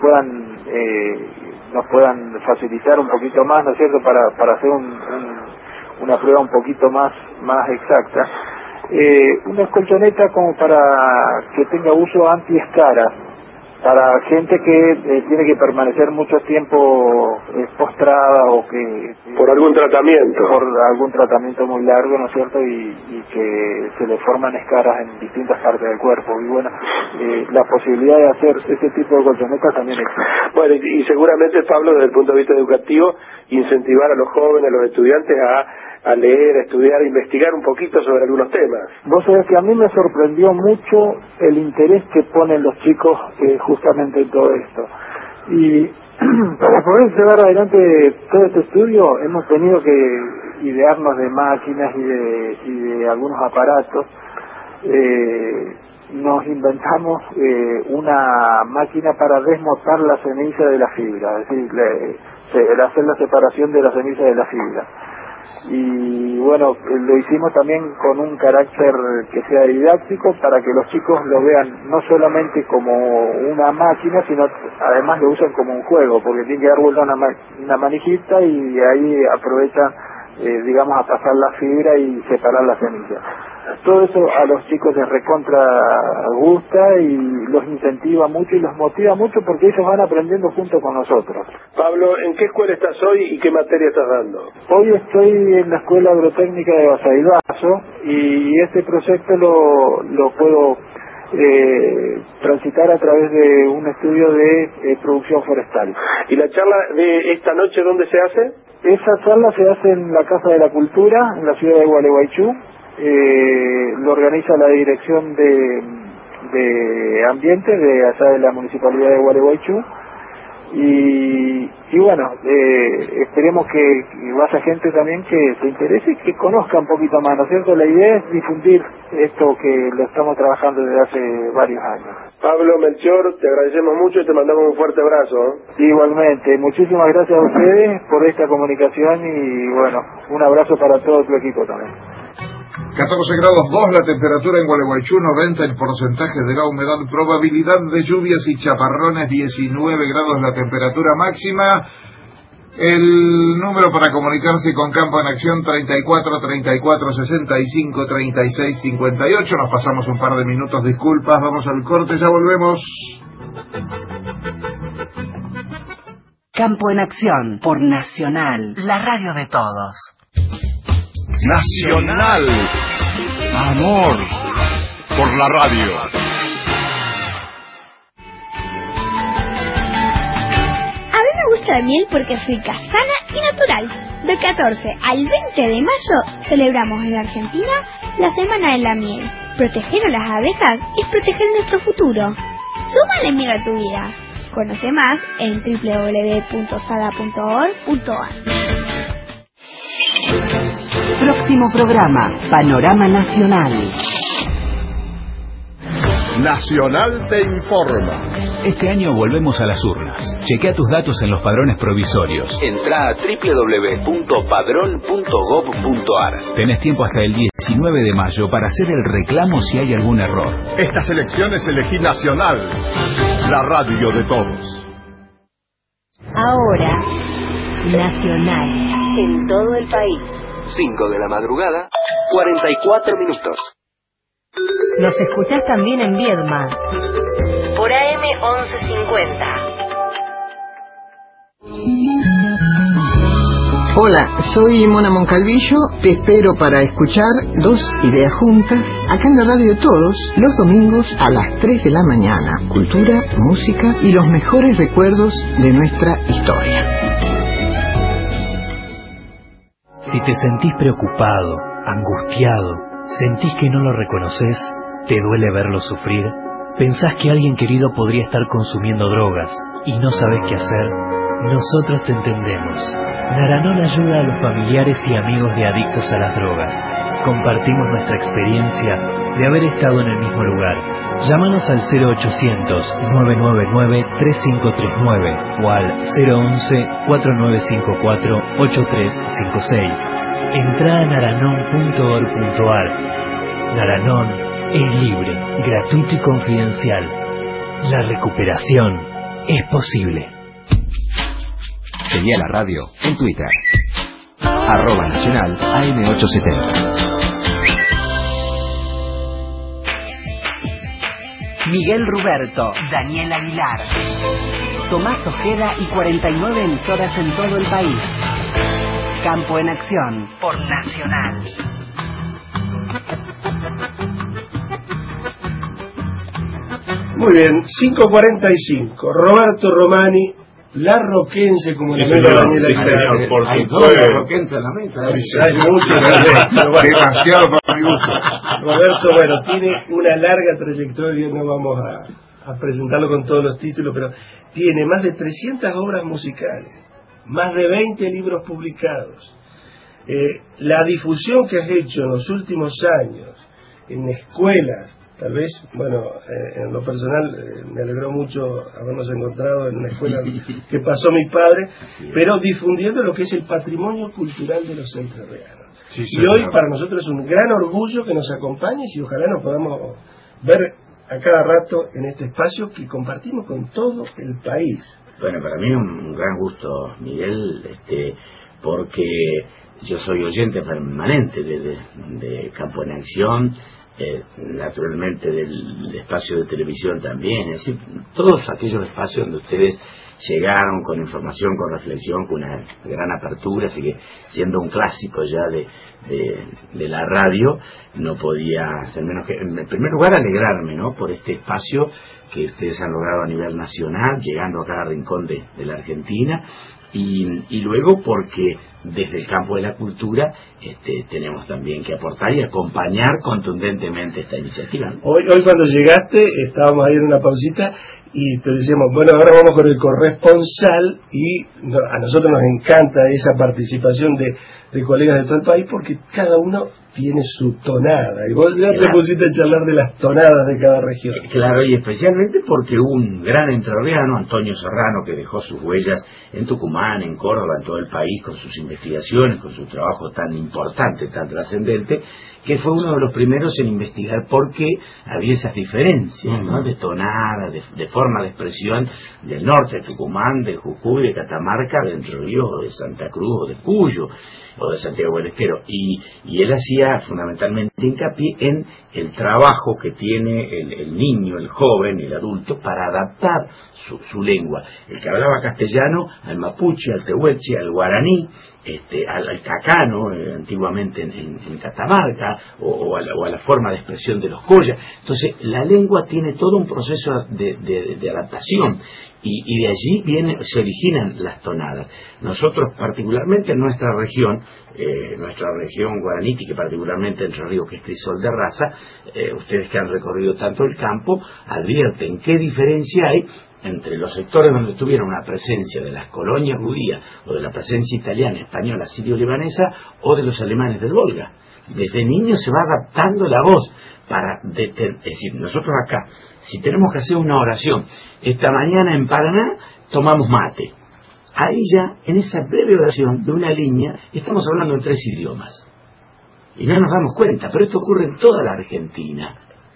puedan facilitar un poquito más, ¿no es cierto?, para hacer una prueba un poquito más exacta. Una colchoneta como para que tenga uso anti-escaras, para gente que tiene que permanecer mucho tiempo postrada o que por algún tratamiento muy largo, ¿no es cierto?, y que se le forman escaras en distintas partes del cuerpo. Y bueno, la posibilidad de hacer ese tipo de colchonetas también existe. Bueno, y seguramente, Pablo, desde el punto de vista educativo, incentivar a los jóvenes, a los estudiantes a leer, a estudiar, a investigar un poquito sobre algunos temas. Vos sabés que a mí me sorprendió mucho el interés que ponen los chicos justamente en todo esto. Y para poder llevar adelante todo este estudio hemos tenido que idearnos de máquinas y de algunos aparatos. Nos inventamos una máquina para desmontar la ceniza de la fibra, es decir, hacer la separación de la ceniza de la fibra. Y bueno, lo hicimos también con un carácter que sea didáctico para que los chicos lo vean no solamente como una máquina, sino además lo usan como un juego, porque tienen que dar vuelta una manijita y ahí aprovechan, digamos, a pasar la fibra y separar la semilla. Todo eso a los chicos les recontra gusta y los incentiva mucho y los motiva mucho porque ellos van aprendiendo junto con nosotros. Pablo, ¿en qué escuela estás hoy y qué materia estás dando? Hoy estoy en la Escuela Agrotécnica de Basaidazo y este proyecto lo puedo transitar a través de un estudio de producción forestal. ¿Y la charla de esta noche dónde se hace? Esa charla se hace en la Casa de la Cultura, en la ciudad de Gualeguaychú. Lo organiza la Dirección de Ambiente de allá de la Municipalidad de Gualeguaychú. Y bueno, esperemos que vaya gente también que se interese y que conozca un poquito más, ¿no es cierto? La idea es difundir esto que lo estamos trabajando desde hace varios años. Pablo, Melchor, te agradecemos mucho y te mandamos un fuerte abrazo. Igualmente, muchísimas gracias a ustedes por esta comunicación y bueno, un abrazo para todo tu equipo también. 14 grados 2 la temperatura en Gualeguaychú, 90 el porcentaje de la humedad, probabilidad de lluvias y chaparrones, 19 grados la temperatura máxima. El número para comunicarse con Campo en Acción, 34 34 65 36 58. Nos pasamos un par de minutos, disculpas, vamos al corte, ya volvemos. Campo en Acción por Nacional, la radio de todos. Nacional, amor por la radio. A mí me gusta la miel porque es rica, sana y natural. Del 14 al 20 de mayo celebramos en Argentina la Semana de la Miel. Proteger a las abejas es proteger nuestro futuro. Súmale miel a tu vida. Conoce más en www.sada.org.ar. Próximo programa, Panorama Nacional. Nacional te informa. Este año volvemos a las urnas. Chequea tus datos en los padrones provisorios. Entrá a www.padrón.gov.ar. Tenés tiempo hasta el 19 de mayo para hacer el reclamo si hay algún error. Estas elecciones elegí Nacional, la radio de todos. Ahora, Nacional, en todo el país. 5 de la madrugada, 44 minutos. Nos escuchás también en Viedma, por AM 1150. Hola, soy Mona Moncalvillo, te espero para escuchar Dos Ideas Juntas, acá en la radio de todos, los domingos a las 3 de la mañana. Cultura, música y los mejores recuerdos de nuestra historia. Si te sentís preocupado, angustiado, sentís que no lo reconoces, te duele verlo sufrir, pensás que alguien querido podría estar consumiendo drogas y no sabés qué hacer, nosotros te entendemos. Naranol ayuda a los familiares y amigos de adictos a las drogas. Compartimos nuestra experiencia de haber estado en el mismo lugar. Llámanos al 0800-999-3539 o al 011-4954-8356. Entrá a naranon.org.ar. Naranon es libre, gratuito y confidencial. La recuperación es posible. Seguí a la radio en Twitter. @Nacional AM870. Miguel Ruberto, Daniel Aguilar, Tomás Ojeda y 49 emisoras en todo el país. Campo en Acción por Nacional. Muy bien, 5:45. Roberto Romani, la roquense, como la señor, Daniela señor, por hay supuesto. toda la roquense en la mesa. Hay mucho, demasiado para mi gusto. Roberto, bueno, tiene una larga trayectoria, no vamos a presentarlo con todos los títulos, pero tiene más de 300 obras musicales, más de 20 libros publicados. La difusión que has hecho en los últimos años en escuelas, tal vez, bueno, en lo personal me alegró mucho habernos encontrado en una escuela que pasó mi padre, pero difundiendo lo que es el patrimonio cultural de los entrerrianos. Sí, y hoy para nosotros es un gran orgullo que nos acompañes y ojalá nos podamos ver a cada rato en este espacio que compartimos con todo el país. Bueno, para mí un gran gusto, Miguel, porque yo soy oyente permanente de Campo en Acción, naturalmente del espacio de televisión también, es decir, todos aquellos espacios donde ustedes llegaron con información, con reflexión, con una gran apertura, así que siendo un clásico ya de la radio, no podía ser menos que, en primer lugar, alegrarme, ¿no?, por este espacio que ustedes han logrado a nivel nacional, llegando a cada rincón de la Argentina, y luego porque desde el campo de la cultura tenemos también que aportar y acompañar contundentemente esta iniciativa, ¿no? Hoy cuando llegaste, estábamos ahí en una pausita y te decíamos, bueno, ahora vamos con el corresponsal, y a nosotros nos encanta esa participación de colegas de todo el país, porque cada uno tiene su tonada, y vos ya te pusiste a charlar de las tonadas de cada región. Claro, y especialmente porque hubo un gran entrerriano, Antonio Serrano, que dejó sus huellas en Tucumán, en Córdoba, en todo el país, con sus investigaciones, con su trabajo tan importante, tan trascendente, que fue uno de los primeros en investigar por qué había esas diferencias, ¿no?, de tonada, de forma de expresión del norte de Tucumán, de Jujuy, de Catamarca, de Entre Ríos, de Santa Cruz, o de Cuyo, o de Santiago del Estero, y él hacía fundamentalmente hincapié en el trabajo que tiene el niño, el joven, el adulto, para adaptar su lengua. El que hablaba castellano al mapuche, al tehuelche, al guaraní, al cacano, antiguamente en Catamarca, o a la forma de expresión de los collas. Entonces, la lengua tiene todo un proceso de adaptación, y de allí se originan las tonadas. Nosotros, particularmente en nuestra región guaranítica, particularmente Entre Ríos, que es crisol de raza, ustedes que han recorrido tanto el campo, advierten qué diferencia hay entre los sectores donde tuvieron una presencia de las colonias judías, o de la presencia italiana, española, sirio-libanesa, o de los alemanes del Volga. Desde niño se va adaptando la voz. Es decir, nosotros acá, si tenemos que hacer una oración, esta mañana en Paraná tomamos mate. Ahí ya, en esa breve oración de una línea, estamos hablando en 3 idiomas. Y no nos damos cuenta, pero esto ocurre en toda la Argentina.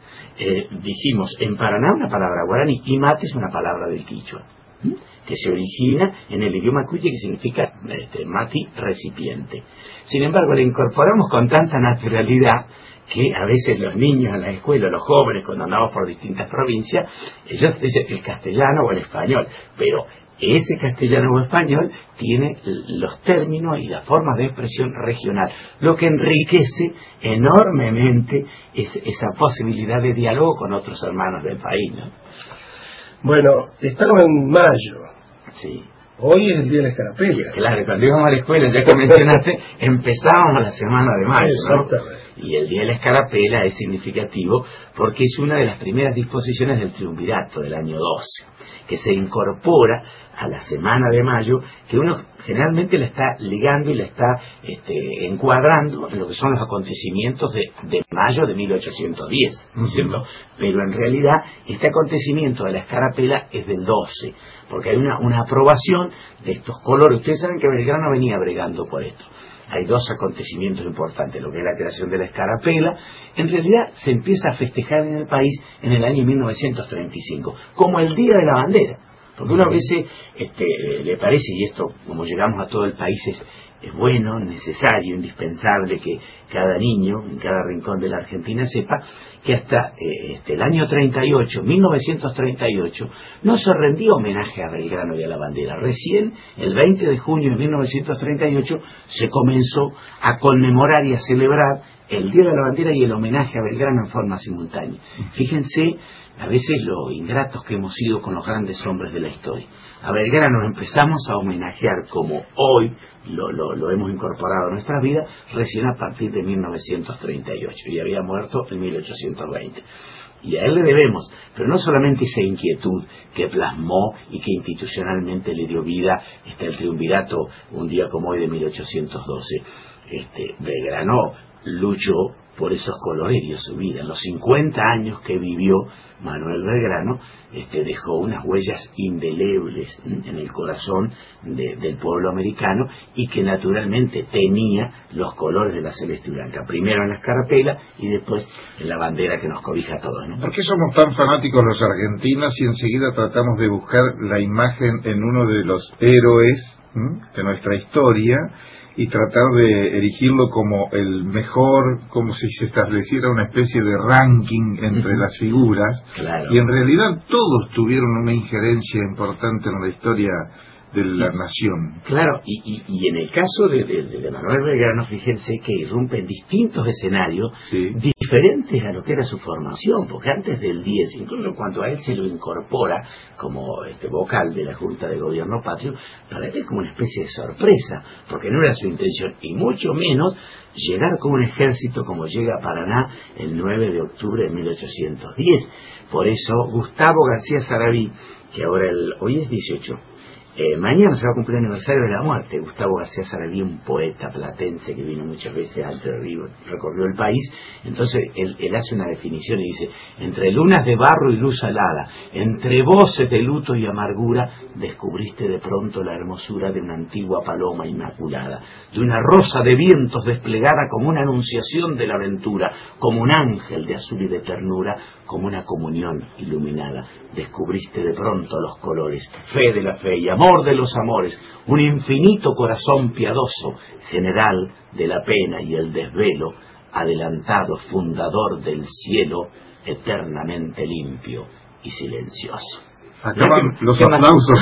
Dijimos en Paraná una palabra guaraní, y mate es una palabra del quichua, que se origina en el idioma cuche, que significa mati, recipiente. Sin embargo, le incorporamos con tanta naturalidad que a veces los niños en la escuela, los jóvenes, cuando andamos por distintas provincias, ellos dicen el castellano o el español, pero ese castellano o español tiene los términos y las formas de expresión regional, lo que enriquece enormemente esa posibilidad de diálogo con otros hermanos del país, ¿no? Bueno, estamos en mayo. Sí. Hoy es el Día de la Escarapela. Claro, cuando íbamos a la escuela, ya que mencionaste, empezábamos la semana de mayo, ¿no? Exactamente. Y el Día de la Escarapela es significativo porque es una de las primeras disposiciones del triunvirato del año 12, que se incorpora a la semana de mayo, que uno generalmente la está ligando y la está encuadrando en lo que son los acontecimientos de mayo de 1810, ¿no es cierto? Pero en realidad este acontecimiento de la Escarapela es del 12, porque hay una aprobación de estos colores. Ustedes saben que Belgrano venía bregando por esto. Hay 2 acontecimientos importantes, lo que es la creación de la Escarapela. En realidad se empieza a festejar en el país en el año 1935, como el Día de la Bandera. Porque uno a veces le parece, y esto como llegamos a todo el país es bueno, necesario, indispensable que cada niño en cada rincón de la Argentina sepa que hasta el año 38, 1938, no se rendía homenaje a Belgrano y a la bandera. Recién, el 20 de junio de 1938, se comenzó a conmemorar y a celebrar el Día de la Bandera y el homenaje a Belgrano en forma simultánea. Fíjense a veces lo ingratos que hemos sido con los grandes hombres de la historia. A Belgrano empezamos a homenajear como hoy lo hemos incorporado a nuestra vida recién a partir de 1938, y había muerto en 1820. Y a él le debemos, pero no solamente esa inquietud que plasmó y que institucionalmente le dio vida el triunvirato un día como hoy de 1812. Belgrano luchó por esos colores y dio su vida. En los 50 años que vivió Manuel Belgrano, dejó unas huellas indelebles en el corazón del pueblo americano, y que naturalmente tenía los colores de la celeste y blanca, primero en la escarapela y después en la bandera que nos cobija a todos, ¿no? ¿Por qué somos tan fanáticos los argentinos y enseguida tratamos de buscar la imagen en uno de los héroes de nuestra historia, y tratar de erigirlo como el mejor, como si se estableciera una especie de ranking entre las figuras, y en realidad todos tuvieron una injerencia importante en la historia de la nación. Claro, y en el caso de Manuel Belgrano, fíjense que irrumpe en distintos escenarios diferentes a lo que era su formación, porque antes del 10, incluso cuando a él se lo incorpora como vocal de la Junta de Gobierno Patrio, para él es como una especie de sorpresa, porque no era su intención, y mucho menos llegar con un ejército como llega a Paraná el 9 de octubre de 1810. Por eso Gustavo García Sarabí, que ahora hoy es 18, mañana se va a cumplir el aniversario de la muerte. Gustavo García Sarabí, un poeta platense que vino muchas veces a Entre Ríos, recorrió el país. Entonces él hace una definición y dice: entre lunas de barro y luz alada, entre voces de luto y amargura, descubriste de pronto la hermosura de una antigua paloma inmaculada, de una rosa de vientos desplegada como una anunciación de la aventura, como un ángel de azul y de ternura, como una comunión iluminada. Descubriste de pronto los colores, fe de la fe y amor de los amores, un infinito corazón piadoso, general de la pena y el desvelo, adelantado, fundador del cielo, eternamente limpio y silencioso. Acaban los aplausos.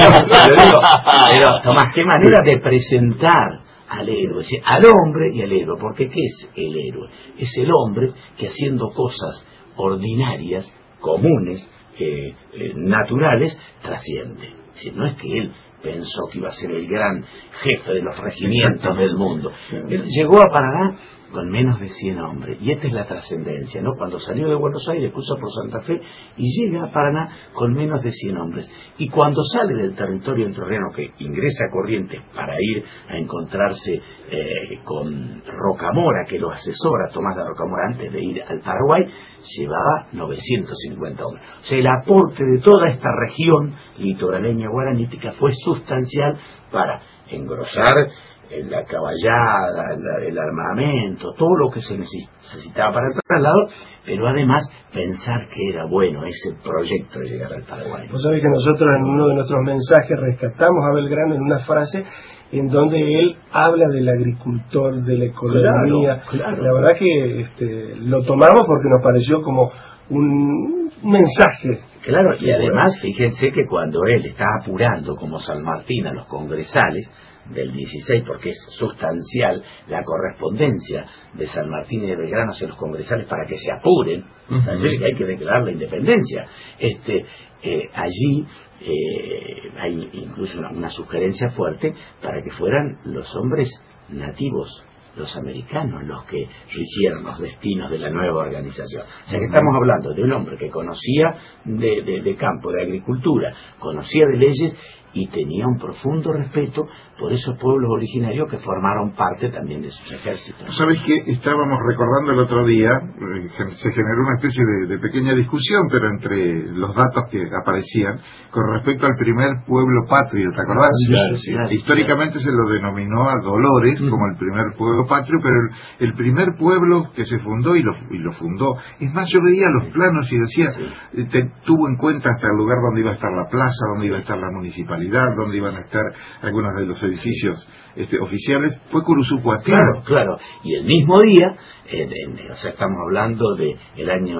Pero Tomás, qué manera de presentar al héroe, al hombre y al héroe, porque ¿qué es el héroe? Es el hombre que, haciendo cosas ordinarias, comunes, naturales, trasciende. Si no es que él pensó que iba a ser el gran jefe de los regimientos del mundo. Él llegó a Paraná con menos de 100 hombres, y esta es la trascendencia, ¿no? Cuando salió de Buenos Aires, cruza por Santa Fe y llega a Paraná con menos de 100 hombres, y cuando sale del territorio entrerriano, que ingresa a Corrientes para ir a encontrarse con Rocamora, que lo asesora, Tomás de Rocamora, antes de ir al Paraguay, llevaba 950 hombres. O sea, el aporte de toda esta región litoraleña guaranítica fue sustancial para engrosar la caballada, el armamento, todo lo que se necesitaba para el traslado, pero además pensar que era bueno ese proyecto de llegar al Paraguay. Vos sabés que nosotros en uno de nuestros mensajes rescatamos a Belgrano en una frase en donde él habla del agricultor, de la economía. Claro. La verdad que lo tomamos porque nos pareció como un mensaje. Claro, y además fíjense que cuando él está apurando como San Martín a los congresales del 16, porque es sustancial la correspondencia de San Martín y de Belgrano hacia los congresales para que se apuren, decir que hay que declarar la independencia. Allí hay incluso una sugerencia fuerte para que fueran los hombres nativos, los americanos, los que rigieron los destinos de la nueva organización. O sea que estamos hablando de un hombre que conocía de campo, de agricultura, conocía de leyes y tenía un profundo respeto por esos pueblos originarios que formaron parte también de sus ejércitos. ¿Sabes qué? Estábamos recordando el otro día, se generó una especie de pequeña discusión, pero entre los datos que aparecían, con respecto al primer pueblo patrio, ¿te acordás? Claro, históricamente se lo denominó a Dolores como el primer pueblo patrio, pero el primer pueblo que se fundó y lo fundó, es más, yo veía los planos y decía, tuvo en cuenta hasta el lugar donde iba a estar la plaza, donde iba a estar la municipalidad, donde iban a estar algunos de los edificios oficiales, fue Curuzucuatiá. Claro, y el mismo día, o sea, estamos hablando de el año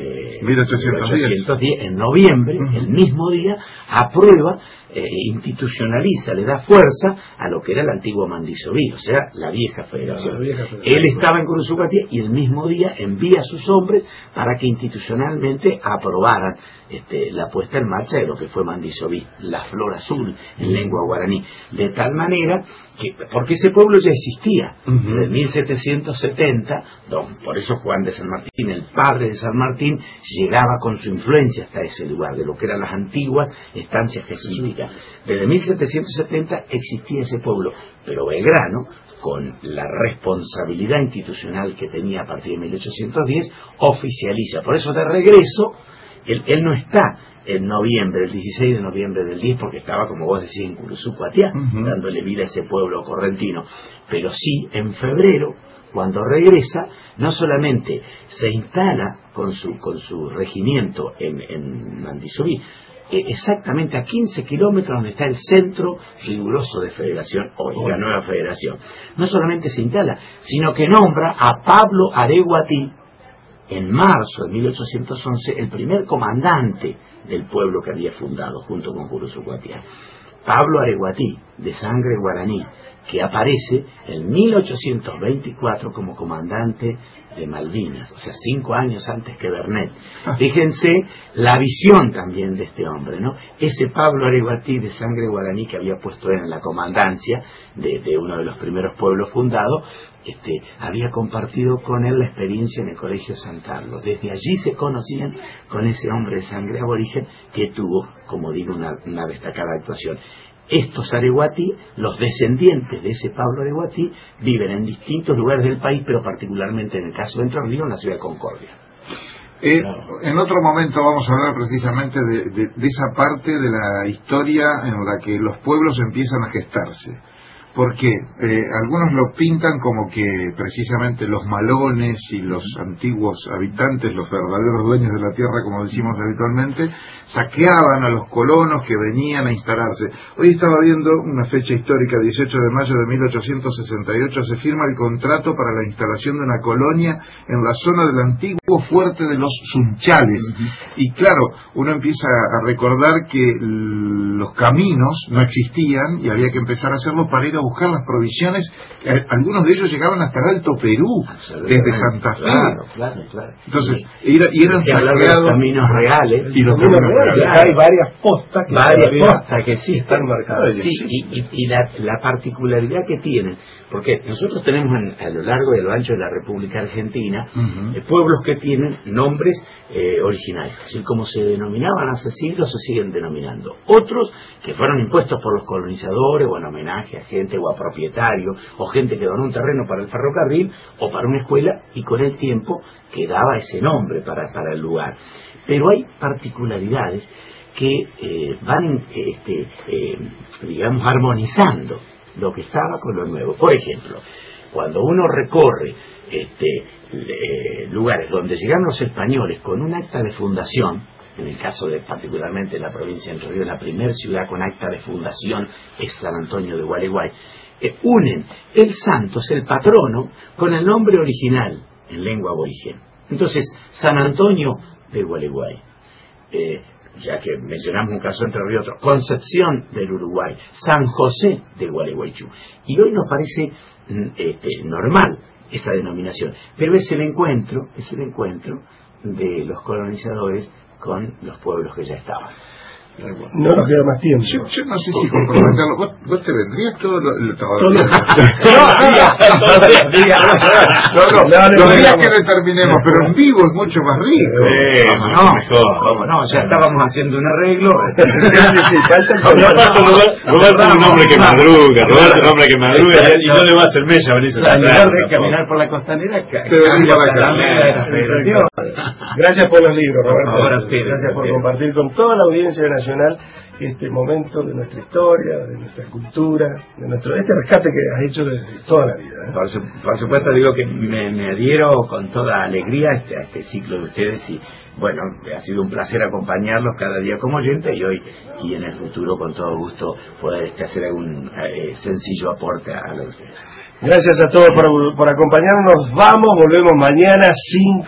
1810, en noviembre, el mismo día, aprueba, institucionaliza, le da fuerza a lo que era el antiguo Mandisoví, o sea, la vieja federación. Él estaba en Curuzucuatiá y el mismo día envía a sus hombres para que institucionalmente aprobaran la puesta en marcha de lo que fue Mandisoví, la flor azul en lengua guaraní, de tal manera que, porque ese pueblo ya existía desde 1770, por eso Juan de San Martín, el padre de San Martín, llegaba con su influencia hasta ese lugar, de lo que eran las antiguas estancias jesuíticas. Desde 1770 existía ese pueblo, pero Belgrano, con la responsabilidad institucional que tenía a partir de 1810, oficializa. Por eso, de regreso, él no está en noviembre, el 16 de noviembre del 10, porque estaba, como vos decís, en Curuzucuatiá, dándole vida a ese pueblo correntino, pero sí en febrero, cuando regresa, no solamente se instala con su regimiento en Mandisoví, exactamente a 15 kilómetros donde está el centro riguroso de Federación, hoy la nueva Federación. No solamente se instala, sino que nombra a Pablo Areguatí, en marzo de 1811, el primer comandante del pueblo que había fundado, junto con Curuzucuatiá. Pablo Areguatí, de sangre guaraní, que aparece en 1824 como comandante de Malvinas, o sea, 5 años antes que Bernet. Fíjense la visión también de este hombre, ¿no? Ese Pablo Areguatí, de sangre guaraní, que había puesto él en la comandancia de uno de los primeros pueblos fundados, había compartido con él la experiencia en el Colegio San Carlos. Desde allí se conocían con ese hombre de sangre aborigen que tuvo, como digo, una destacada actuación. Estos Areguatí, los descendientes de ese Pablo Areguatí, viven en distintos lugares del país, pero particularmente en el caso de Entre Ríos, en la ciudad de Concordia. En otro momento vamos a hablar precisamente de esa parte de la historia en la que los pueblos empiezan a gestarse. Porque algunos lo pintan como que precisamente los malones y los antiguos habitantes, los verdaderos dueños de la tierra, como decimos habitualmente, saqueaban a los colonos que venían a instalarse. Hoy estaba viendo una fecha histórica, 18 de mayo de 1868, se firma el contrato para la instalación de una colonia en la zona del antiguo fuerte de los Sunchales. Y claro, uno empieza a recordar que los caminos no existían y había que empezar a hacerlo para ir a buscar las provisiones. Algunos de ellos llegaban hasta el Alto Perú, desde Santa Fe. Claro. Entonces, eran saqueados. Caminos reales. Y los caminos reales. Hay varias postas que sí están marcadas. Sí, y la particularidad que tienen, porque nosotros tenemos a lo largo y a lo ancho de la República Argentina pueblos que tienen nombres originales, así como se denominaban hace siglos, se siguen denominando. Otros que fueron impuestos por los colonizadores o en homenaje a gente o a propietarios o gente que donó un terreno para el ferrocarril o para una escuela, y con el tiempo quedaba ese nombre para el lugar. Pero hay particularidades que van digamos armonizando lo que estaba con lo nuevo. Por ejemplo, cuando uno recorre lugares donde llegaron los españoles con un acta de fundación, en el caso de particularmente la provincia de Entre Ríos, la primera ciudad con acta de fundación es San Antonio de Gualeguay, unen el santo, es el patrono, con el nombre original en lengua aborigen. Entonces, San Antonio de Gualeguay, ya que mencionamos un caso Entre Ríos, otro, Concepción del Uruguay, San José de Gualeguaychú. Y hoy nos parece normal esa denominación, pero es el encuentro de los colonizadores con los pueblos que ya estaban. No nos queda más tiempo. Yo no sé si comprometerlo. ¿Vos te vendrías todos los días que determinemos, pero en vivo es mucho más rico. Vámonos, ya estábamos haciendo un arreglo. Roberto es un hombre que madruga, y no le va a hacer mella venirse a caminar por la costanera. Gracias por los libros, Roberto. Gracias por compartir con toda la audiencia nacional este momento de nuestra historia, de nuestra cultura, de este rescate que has hecho desde toda la vida. Por supuesto, digo que me adhiero con toda alegría a este ciclo de ustedes, y bueno, ha sido un placer acompañarlos cada día como oyente, y hoy y en el futuro con todo gusto poder hacer algún sencillo aporte a lo de ustedes. Gracias a todos por acompañarnos. Volvemos mañana 5